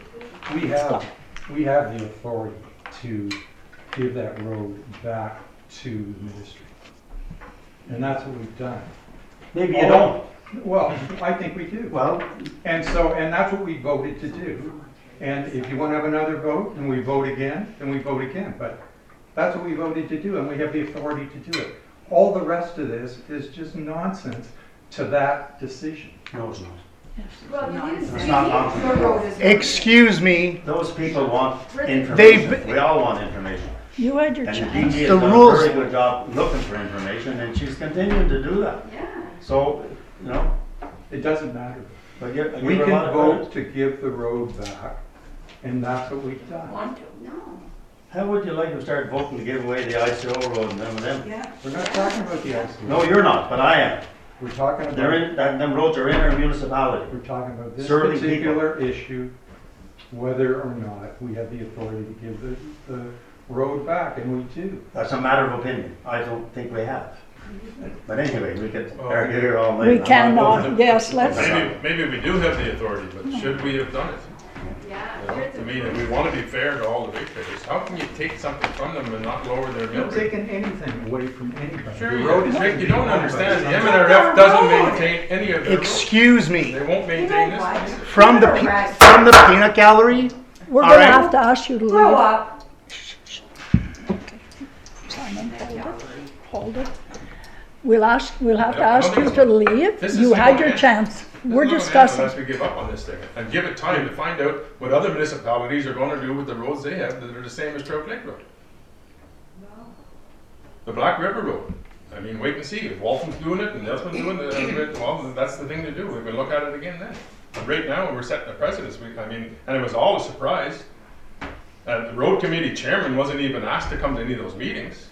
Speaker 8: we have the authority to give that road back to the ministry. And that's what we've done.
Speaker 2: Maybe you don't.
Speaker 8: Well, I think we do.
Speaker 2: Well,
Speaker 8: And that's what we voted to do. And if you want to have another vote, and we vote again, then we vote again. But that's what we voted to do, and we have the authority to do it. All the rest of this is just nonsense to that decision.
Speaker 2: no, it's not.
Speaker 5: Well, you didn't
Speaker 2: It's
Speaker 5: see
Speaker 2: not nonsense.
Speaker 5: your road is.
Speaker 4: Excuse me,
Speaker 2: Those people want
Speaker 4: They've-
Speaker 2: information. We all want information.
Speaker 1: you had your
Speaker 2: And the
Speaker 1: chance.
Speaker 2: DG has
Speaker 4: The
Speaker 2: done
Speaker 4: rules-
Speaker 2: a very good job looking for information, and she's continuing to do that.
Speaker 5: Yeah.
Speaker 2: So, you know,
Speaker 8: It doesn't matter.
Speaker 2: but you,
Speaker 8: We
Speaker 2: you
Speaker 8: can vote to give the road back, and that's what we've done.
Speaker 10: Want to?
Speaker 5: No.
Speaker 2: How would you like to start voting to give away the ICO road and them and them?
Speaker 11: Yeah.
Speaker 8: We're not talking about the ICO.
Speaker 2: No, you're not, but I am.
Speaker 8: We're talking
Speaker 2: They're
Speaker 8: about,
Speaker 2: in, them roads are in our municipality.
Speaker 8: we're talking about this
Speaker 2: Serving
Speaker 8: particular issue, whether or not we have the authority to give the road back, and we do.
Speaker 2: That's a matter of opinion. I don't think we have. But anyway, we could argue here all night.
Speaker 1: We
Speaker 2: I'm not
Speaker 1: cannot,
Speaker 2: voting.
Speaker 1: yes, let's,
Speaker 7: Maybe we do have the authority, but should we have done it?
Speaker 5: Yeah.
Speaker 7: I mean, if we want to be fair to all the ratepayers, how can you take something from them and not lower their
Speaker 8: You're
Speaker 7: mill
Speaker 8: not
Speaker 7: rate?
Speaker 8: taking anything away from anybody.
Speaker 7: Sure,
Speaker 8: The
Speaker 7: you
Speaker 8: road is
Speaker 7: Rick, you
Speaker 8: being
Speaker 7: don't
Speaker 8: owned by
Speaker 7: understand. The
Speaker 8: somebody.
Speaker 7: MNRF doesn't maintain any of their roads.
Speaker 4: Excuse me.
Speaker 7: They won't maintain this. either.
Speaker 4: From the peanut gallery,
Speaker 1: We're
Speaker 4: All
Speaker 1: gonna
Speaker 4: right.
Speaker 1: have to ask you to leave.
Speaker 11: Grow up.
Speaker 1: Simon, hold it. We'll have to
Speaker 7: I don't
Speaker 1: ask
Speaker 7: think
Speaker 1: you
Speaker 7: so.
Speaker 1: to leave.
Speaker 7: This
Speaker 1: You
Speaker 7: isn't
Speaker 1: had
Speaker 7: going
Speaker 1: your
Speaker 7: in.
Speaker 1: chance.
Speaker 7: This
Speaker 1: We're
Speaker 7: is not gonna happen
Speaker 1: discussing.
Speaker 7: Unless we give up on this thing and give it time to find out what other municipalities are gonna do with the roads they have that are the same as Trout Lake Road. The Black River Road. I mean, wait and see. If Walton's doing it and the other one's doing it, well, that's the thing to do. We can look at it again then. But right now, we're setting a precedence. And it was all a surprise. The road committee chairman wasn't even asked to come to any of those meetings.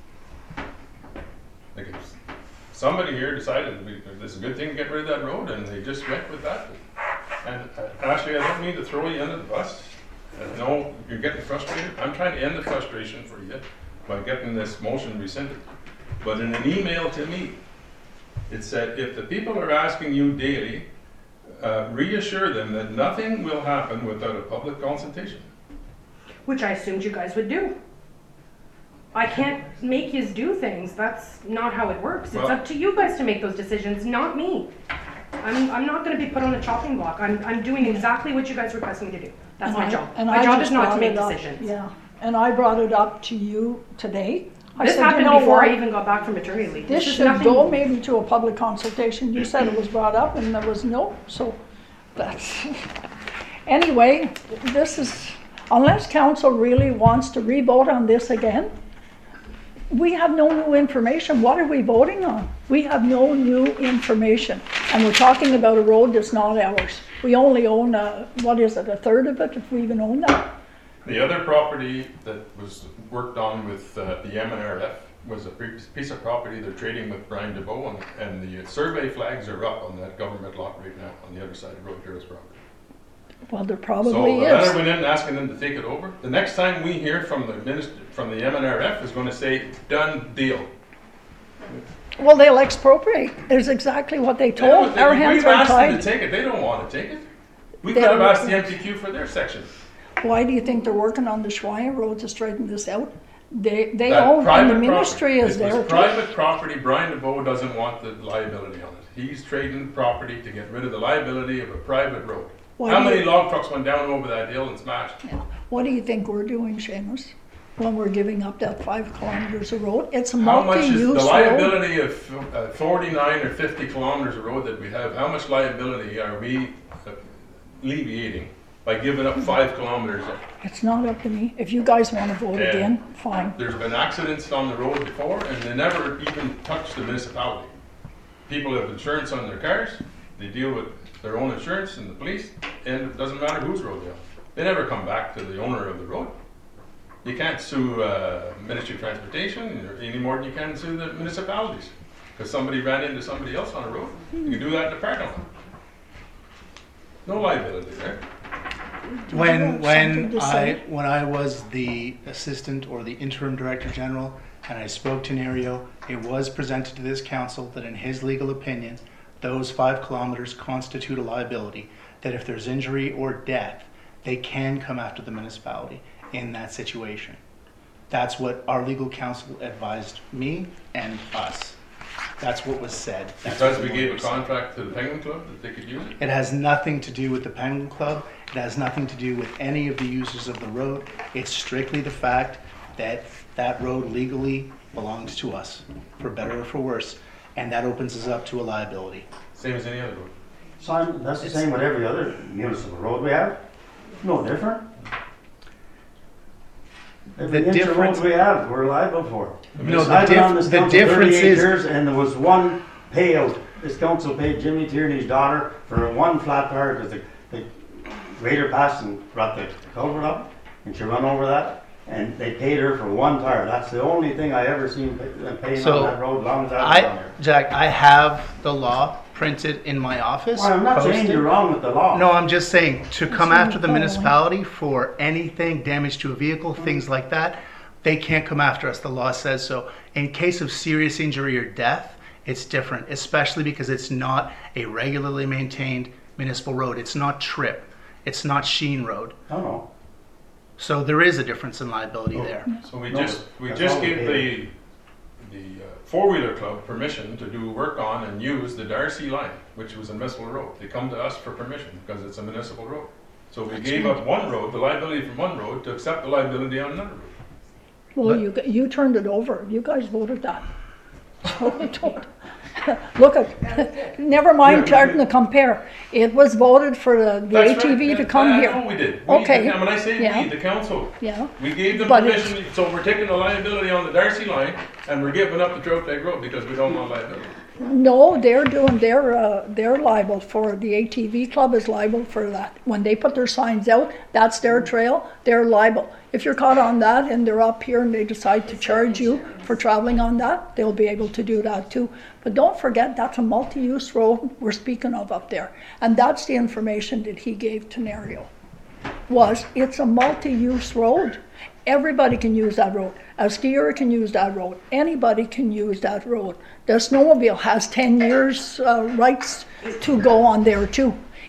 Speaker 7: Like, somebody here decided this is a good thing to get rid of that road, and they just went with that. And Ashley, I don't mean to throw you under the bus. I know you're getting frustrated. I'm trying to end the frustration for you by getting this motion rescinded. But in an email to me, it said, if the people are asking you daily, reassure them that nothing will happen without a public consultation.
Speaker 6: Which I assumed you guys would do. I can't make yous do things. That's not how it works. It's
Speaker 7: Well-
Speaker 6: up to you guys to make those decisions, not me. I'm not going to be put on the chopping block. I'm doing exactly what you guys request me to do. That's my job.
Speaker 1: And
Speaker 6: My
Speaker 1: I
Speaker 6: job
Speaker 1: just
Speaker 6: is not to
Speaker 1: brought
Speaker 6: make
Speaker 1: it up.
Speaker 6: decisions.
Speaker 1: Yeah, and I brought it up to you today. I
Speaker 6: This
Speaker 1: said,
Speaker 6: happened
Speaker 1: you know
Speaker 6: before
Speaker 1: what?
Speaker 6: I even got back from maternity leave.
Speaker 1: This
Speaker 6: is
Speaker 1: should
Speaker 6: nothing-
Speaker 1: go maybe to a public consultation. You said it was brought up and there was no, so that's, anyway, this is, unless council really wants to re-vote on this again, we have no new information. What are we voting on? We have no new information. And we're talking about a road that's not ours. We only own, what is it, a third of it, if we even own that?
Speaker 7: The other property that was worked on with the MNRF was a piece of property they're trading with Brian DeVoe, and the survey flags are up on that government lot right now on the other side of Road Heroes property.
Speaker 1: Well, there
Speaker 7: So
Speaker 1: probably
Speaker 7: the letter
Speaker 1: is.
Speaker 7: went in asking them to take it over. The next time we hear from the MNRF is going to say, done deal.
Speaker 1: Well, they'll expropriate. Is exactly what they told. Our hands
Speaker 7: We've
Speaker 1: are
Speaker 7: asked them
Speaker 1: tied.
Speaker 7: to take it, they don't want to take it. We
Speaker 1: They
Speaker 7: could have
Speaker 1: are-
Speaker 7: asked the MTQ for their section.
Speaker 1: Why do you think they're working on the Schweier Road to straighten this out? They
Speaker 7: That
Speaker 1: own, and
Speaker 7: private
Speaker 1: the ministry
Speaker 7: property.
Speaker 1: is
Speaker 7: It
Speaker 1: there
Speaker 7: was
Speaker 1: too.
Speaker 7: private property. Brian DeVoe doesn't want the liability on it. He's trading property to get rid of the liability of a private road.
Speaker 1: Why
Speaker 7: How
Speaker 1: do
Speaker 7: many
Speaker 1: you-
Speaker 7: log trucks went down over that hill and smashed?
Speaker 1: What do you think we're doing, Seamus, when we're giving up that 5 kilometers of road? It's a
Speaker 7: How much is the
Speaker 1: multi-use road.
Speaker 7: liability of 49 or 50 kilometers of road that we have? How much liability are we alleviating by giving up 5 kilometers?
Speaker 1: It's not up to me. If you guys want to vote
Speaker 7: Yeah.
Speaker 1: again, fine.
Speaker 7: There's been accidents on the road before, and they never even touch the municipality. People have insurance on their cars, they deal with their own insurance and the police, and it doesn't matter whose road they are. They never come back to the owner of the road. You can't sue Ministry of Transportation any more than you can sue the municipalities, because somebody ran into somebody else on a road. You can do that in the parking lot. No liability there.
Speaker 1: Something to say?
Speaker 4: When I was the assistant or the interim director general and I spoke to Nerio, it was presented to this council that in his legal opinion, those 5 kilometers constitute a liability, that if there's injury or death, they can come after the municipality in that situation. That's what our legal counsel advised me and us. That's what was said. That's
Speaker 7: Because
Speaker 4: what
Speaker 7: we
Speaker 4: the
Speaker 7: gave a
Speaker 4: lawyer said.
Speaker 7: contract to the Penguin Club that they could use it.
Speaker 4: It has nothing to do with the Penguin Club. It has nothing to do with any of the users of the road. It's strictly the fact that that road legally belongs to us, for better or for worse, and that opens us up to a liability.
Speaker 7: Same as any other road.
Speaker 2: Simon, that's the same with every other municipal road we have. No different. Every
Speaker 4: The
Speaker 2: inch of
Speaker 4: difference-
Speaker 2: road we have, we're liable for.
Speaker 4: No,
Speaker 2: I've been on this
Speaker 4: the
Speaker 2: council
Speaker 4: difference
Speaker 2: 38
Speaker 4: is,
Speaker 2: years, and there was one payout. This council paid Jimmy Tierney's daughter for one flat tire because the grader passed and brought the culvert up, and she run over that, and they paid her for one tire. That's the only thing I ever seen paying
Speaker 4: So,
Speaker 2: on that road, as long as I was on there.
Speaker 4: Jack, I have the law printed in my office.
Speaker 2: Well, I'm not saying
Speaker 4: posted.
Speaker 2: you're wrong with the law.
Speaker 4: No, I'm just saying, to come
Speaker 1: not
Speaker 4: after the
Speaker 1: following.
Speaker 4: municipality for anything, damage to a vehicle, things like that, they can't come after us. The law says so. In case of serious injury or death, it's different, especially because it's not a regularly maintained municipal road. It's not TRIP. It's not Sheen Road.
Speaker 2: No, no.
Speaker 4: So there is a difference in liability there.
Speaker 7: So we
Speaker 2: No,
Speaker 7: just
Speaker 2: that's all we
Speaker 7: gave
Speaker 2: paid.
Speaker 7: the four-wheeler club permission to do work on and use the Darcy line, which was a municipal road. They come to us for permission because it's a municipal road. So we gave up one road, the liability from one road, to accept the liability on another road.
Speaker 1: Well, you turned it over. You guys voted that. So don't- Look at, never mind starting to compare. It was voted for the
Speaker 7: That's right.
Speaker 1: ATV to
Speaker 7: Yeah,
Speaker 1: come
Speaker 7: I
Speaker 1: here.
Speaker 7: know we did.
Speaker 1: Okay.
Speaker 7: And when I say
Speaker 1: Yeah.
Speaker 7: we, the council,
Speaker 1: Yeah,
Speaker 7: we gave them
Speaker 1: But it's-
Speaker 7: permission, so we're taking the liability on the Darcy line and we're giving up the Trout Lake Road because we don't want liability.
Speaker 1: no, they're liable for, the ATV club is liable for that. When they put their signs out, that's their trail, they're liable. If you're caught on that and they're up here and they decide to charge you for traveling on that, they'll be able to do that too. But don't forget, that's a multi-use road we're speaking of up there. And that's the information that he gave to Nerio, was it's a multi-use road. Everybody can use that road. A skier can use that road. Anybody can use that road. The snowmobile has 10 years rights to go on there too.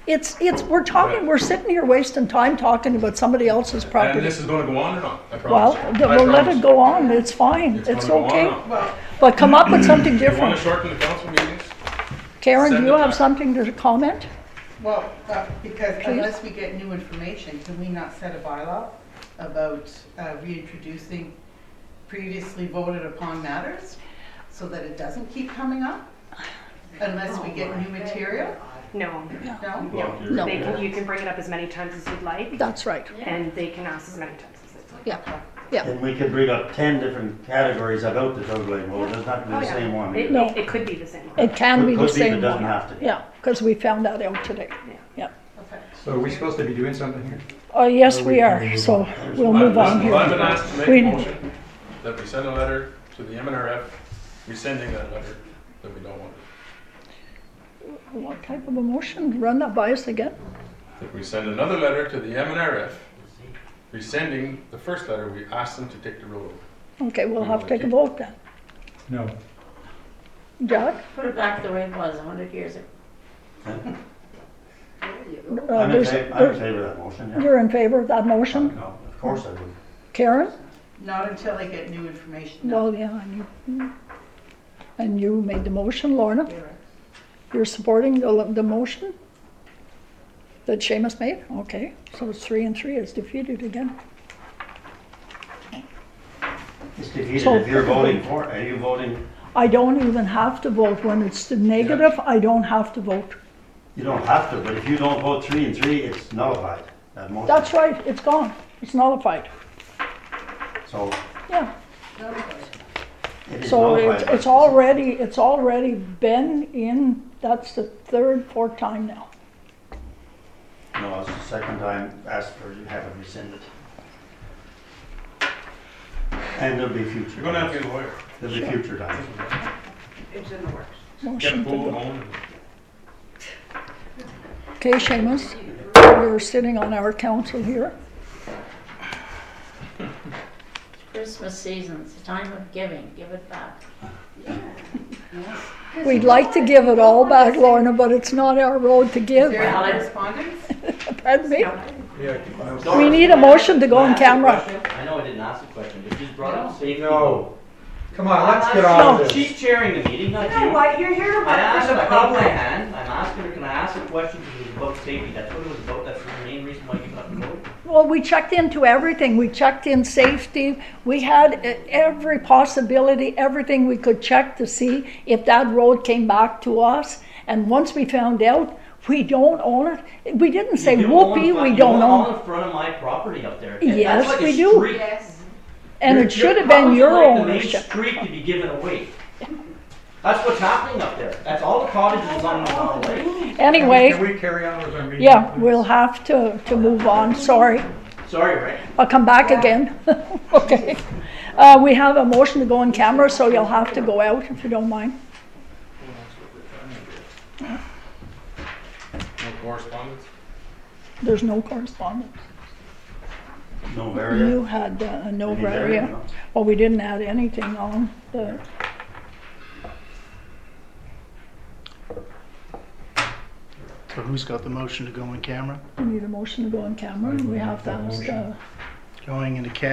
Speaker 1: We're sitting here wasting time talking about somebody else's
Speaker 7: And
Speaker 1: property.
Speaker 7: this is gonna go on and on, I
Speaker 1: Well,
Speaker 7: promise you. I
Speaker 1: we'll let
Speaker 7: promise
Speaker 1: it
Speaker 7: you.
Speaker 1: go on, it's fine, it's
Speaker 7: gonna go on
Speaker 1: okay.
Speaker 7: and on.
Speaker 3: Well,
Speaker 1: But come up with something
Speaker 7: You wanna
Speaker 1: different.
Speaker 7: shorten the council meetings?
Speaker 1: Karen, do
Speaker 7: send
Speaker 1: you
Speaker 7: it
Speaker 1: have
Speaker 7: back.
Speaker 1: something to comment?
Speaker 3: well, because
Speaker 1: Please.
Speaker 3: unless we get new information, can we not set a bylaw about reintroducing previously voted upon matters so that it doesn't keep coming up? Unless we get new material?
Speaker 6: No,
Speaker 3: No?
Speaker 1: No.
Speaker 6: you can bring it up as many times as you'd like,
Speaker 1: That's right,
Speaker 6: and they can ask as many times as they'd like.
Speaker 1: yeah.
Speaker 2: And we could bring up 10 different categories about the Trout Lake Road, it's not
Speaker 6: Oh,
Speaker 2: the
Speaker 6: yeah.
Speaker 2: same one.
Speaker 6: It,
Speaker 1: No.
Speaker 6: it could be the same.
Speaker 1: It can be the
Speaker 2: Could be,
Speaker 1: same
Speaker 2: but doesn't
Speaker 1: one.
Speaker 2: have to be.
Speaker 1: Yeah, because we found that out today.
Speaker 3: Okay.
Speaker 8: So are we supposed to be doing something here?
Speaker 1: Oh, yes,
Speaker 8: Or
Speaker 1: we
Speaker 8: we
Speaker 1: are,
Speaker 8: can move
Speaker 1: so
Speaker 8: on.
Speaker 1: we'll move on
Speaker 7: Well, I've been
Speaker 1: here.
Speaker 7: asked to make
Speaker 1: We-
Speaker 7: a motion that we send a letter to the MNRF rescinding that letter that we don't want.
Speaker 1: What type of a motion? Run that by us again?
Speaker 7: That we send another letter to the MNRF rescinding the first letter we asked them to take the road over.
Speaker 1: Okay, we'll have to take a vote then.
Speaker 8: No.
Speaker 1: Jack?
Speaker 10: Put it back the way it was 100 years ago.
Speaker 2: I'm in
Speaker 1: There's-
Speaker 2: favor of that motion, yeah.
Speaker 1: You're in favor of that motion?
Speaker 2: No, of course I would.
Speaker 1: Karen?
Speaker 3: Not until I get new information.
Speaker 1: Well, yeah, and you made the motion, Lorna? You're supporting the motion that Seamus made? Okay, so it's 3 and 3, it's defeated again.
Speaker 2: It's defeated
Speaker 1: So-
Speaker 2: if you're voting for it. Are you voting?
Speaker 1: I don't even have to vote. When it's the negative, I don't have to vote.
Speaker 2: You don't have to, but if you don't vote 3 and 3, it's nullified, that motion.
Speaker 1: That's right, it's gone. It's nullified.
Speaker 2: So
Speaker 1: Yeah,
Speaker 2: it is
Speaker 1: so
Speaker 2: nullified.
Speaker 1: it's already been in, that's the fourth time now.
Speaker 2: No, it's the second time asked for, you have it rescinded. And there'll be future.
Speaker 7: You're gonna have to get a lawyer.
Speaker 2: There'll be future times.
Speaker 3: It's in the works.
Speaker 7: Get
Speaker 1: Motion
Speaker 7: a
Speaker 1: to
Speaker 7: pool
Speaker 1: go.
Speaker 7: going.
Speaker 1: Okay, Seamus, you're sitting on our council here.
Speaker 10: Christmas season, it's a time of giving, give it back.
Speaker 1: We'd like to give it all back, Lorna, but it's not our road to
Speaker 3: Is
Speaker 1: give.
Speaker 3: there any correspondence?
Speaker 1: Pardon me?
Speaker 8: Yeah.
Speaker 1: We need a motion to go on camera.
Speaker 12: I know I didn't ask a question, but you brought up safety.
Speaker 8: No. Come on, let's get on with this.
Speaker 12: She's chairing the meeting, not
Speaker 11: You know
Speaker 12: you.
Speaker 11: what, you're here to
Speaker 12: I asked
Speaker 11: work for
Speaker 12: her,
Speaker 11: the
Speaker 12: I held my
Speaker 11: public.
Speaker 12: hand, I'm asking her, can I ask a question because it was about safety, that's what it was about, that's the main reason why you got the vote.
Speaker 1: Well, we checked into everything. We checked in safety. We had every possibility, everything we could check to see if that road came back to us. And once we found out, we don't own it. We didn't say,
Speaker 12: You don't
Speaker 1: whoopee,
Speaker 12: own-
Speaker 1: we
Speaker 12: you
Speaker 1: don't
Speaker 12: own
Speaker 1: own.
Speaker 12: in front of my property up there.
Speaker 1: Yes,
Speaker 12: That's like
Speaker 1: we
Speaker 12: a
Speaker 1: do.
Speaker 12: street.
Speaker 1: And
Speaker 12: You're-
Speaker 1: it should have
Speaker 12: how
Speaker 1: been
Speaker 12: would you
Speaker 1: your
Speaker 12: like the main
Speaker 1: ownership.
Speaker 12: street to be given away. That's what's happening up there. That's all the cottages on the lake.
Speaker 1: Anyway,
Speaker 8: Can we carry on with our meeting?
Speaker 1: yeah,
Speaker 8: please?
Speaker 1: we'll have to move on. Sorry.
Speaker 12: Sorry, Ray.
Speaker 1: I'll come back again. Okay. We have a motion to go on camera, so you'll have to go out if you don't mind.
Speaker 7: No correspondence?
Speaker 1: There's no correspondence.
Speaker 2: No barrier.
Speaker 1: You had no
Speaker 2: Any
Speaker 1: barrier.
Speaker 2: no?
Speaker 1: Well, we didn't add anything on the,
Speaker 4: So who's got the motion to go in camera?
Speaker 1: We need a motion to go on camera, and we have to ask,
Speaker 4: Going into camera.